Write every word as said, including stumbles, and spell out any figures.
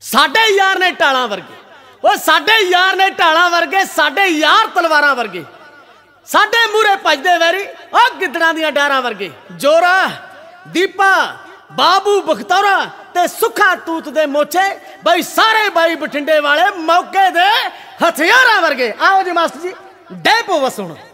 साडे यार ने ढालां वर्गे, वो साडे यार ने ढालां वर्गे, साडे यार तलवारां वर्गे, साडे मूहरे भजदे वैरी ओ गिद्दड़ां दीयां डारां वर्गे। जोरा, दीपा, बाबू बखतौरा ते सुखा तूत दे मोचे बई सारे बाई बठिंडे वाले मौके दे हथियारां वर्गे। आओ जी मास्टर जी, डेपो वसुण।